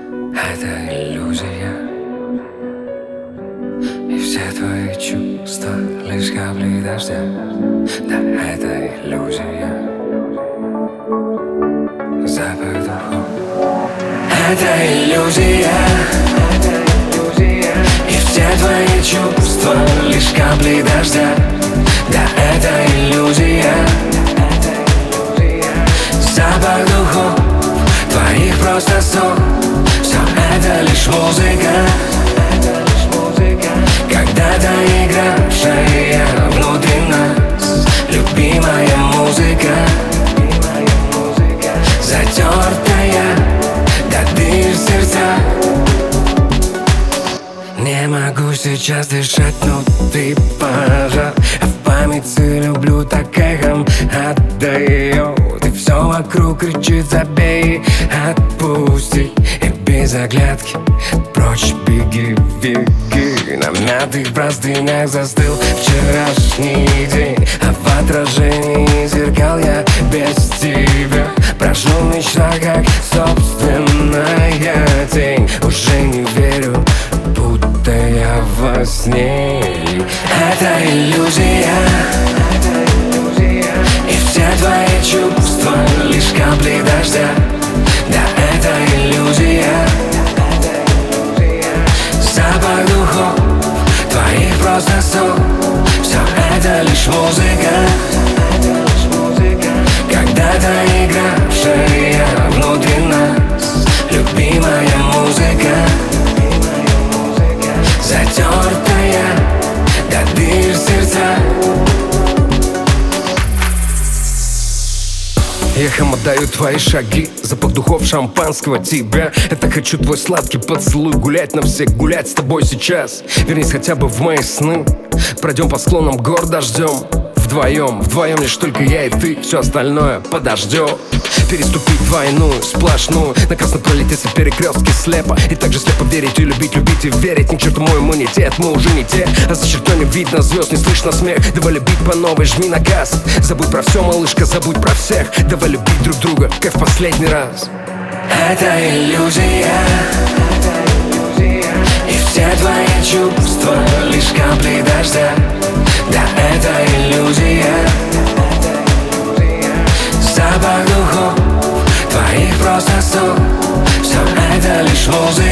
Это иллюзия, и все твои чувства лишь капли дождя. Да, это иллюзия, запах духов. Это иллюзия, и все твои чувства лишь капли дождя. Да, это иллюзия, запах духов твоих просто сон. Все это лишь музыка, когда-то игравшая внутри нас. Любимая музыка, затертая до дыр сердца. Не могу сейчас дышать, но ты пожар, а в памяти люблю так эхом отдает. И все вокруг кричит: забей, отпусти. И без оглядки прочь беги, беги. На мятых простынях застыл вчерашний день, а в отражении зеркал я без тебя. Прошу мечта, как собственная тень. Уже не верю, будто я во сне. Это иллюзия, и все твои чувства лишь капли дождя. Да, это иллюзия, запах духов твоих просто сон. Все это лишь музыка, когда-то игравшая внутри нас. Любимая музыка, затертая до дыр сердца. Эхом отдаю твои шаги, запах духов шампанского тебя. Это хочу твой сладкий поцелуй, гулять на всех, гулять с тобой сейчас. Вернись хотя бы в мои сны, пройдем по склонам гор дождем. Вдвоем лишь только я и ты, все остальное подождет. Переступить двойную, сплошную, на красном пролететься перекрестки слепо. И также слепо верить и любить, любить и верить. Ни к черту мой иммунитет, мы уже не те. А за чертой не видно звезд, не слышно смех. Давай любить по новой, жми на газ. Забудь про все, малышка, забудь про всех. Давай любить друг друга, как в последний раз. Это иллюзия, и все твои чувства лишь капли дождя. Да, это иллюзия, запах духов твоих просто сон. Все это лишь музыка,